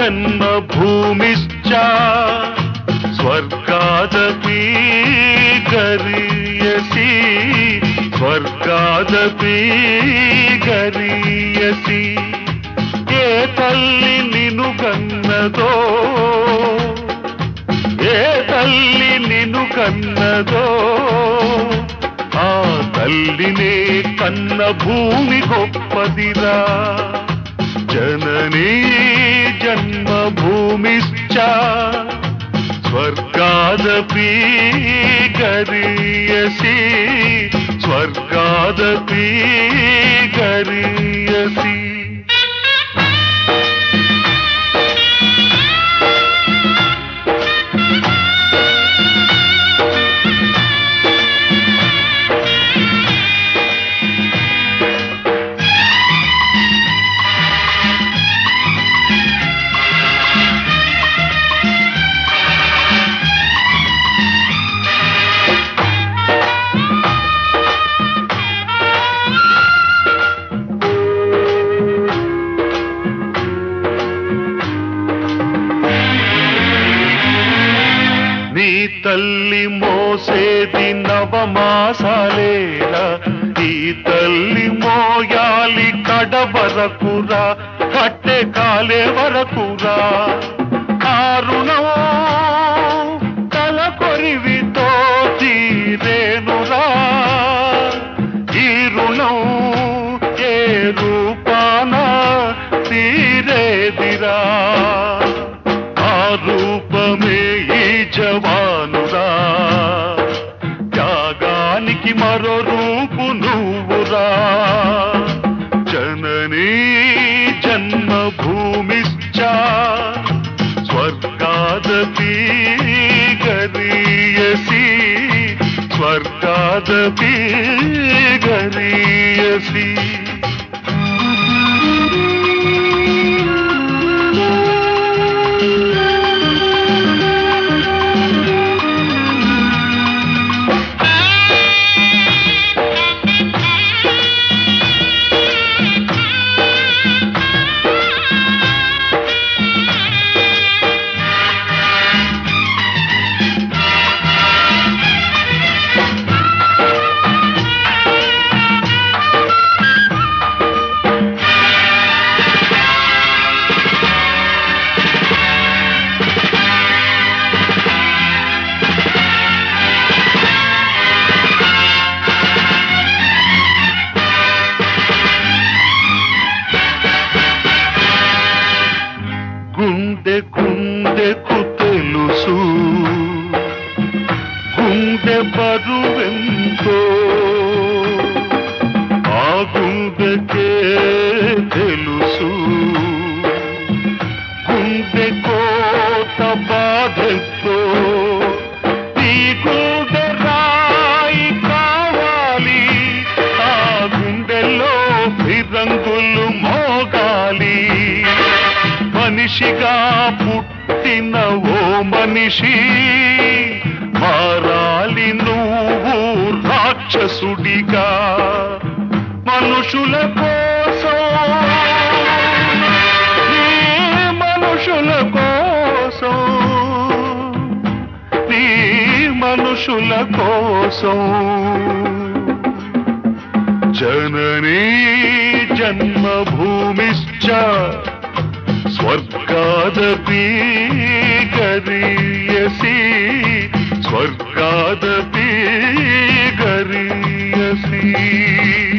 जन्मभूमिश्च स्वर्गादपि गरीयसी स्वर्गादपि गरीयसी ఏ తల్లి నిన్ను కన్నదో ఏ తల్లి నిన్ను కన్నదో ఆ తల్లినే కన్న భూమి గొప్పదిరా జననీ జన్మభూమిశ్చ స్వర్గాదపి గరీయసి స్వర్గాదపి గరీయసి తల్లి మోసేది నవమాసాలేరా ఈ తల్లి మోయాలి కడ వరకురా కట్టె కాలే వరకురా ఆ రుణం తల కొరివితో తీరేనురా ఈ రుణం ఏ రూపాన తీరేదిరా ఆ రూపమే ఈ జవానురా త్యాగానికి మరో రూపు నువ్వురా జననీ జన్మభూమిశ్చ స్వర్గాదపి గరీయసి స్వర్గాదపి గరీయసి గుండె గుండెకు తెలుసు గుండె బరువెంతో ఆ గుండెకే తెలుసు గుండె కోత బాధెంతో ఈ గుండె రాయి కావాలి ఆ గుండెల్లో ఫిరంగులు మోగాలి మనిషిగా పుట్టిన ఓ మనిషి మారాలి నువ్వు రాక్షసుడిగా మనుషుల కోసం నీ మనుషుల కోసం నీ మనుషుల కోసం జననీ జన్మభూమిశ్చ స్వర్గాదపి గరీయసి స్వర్గాదపి గరీయసి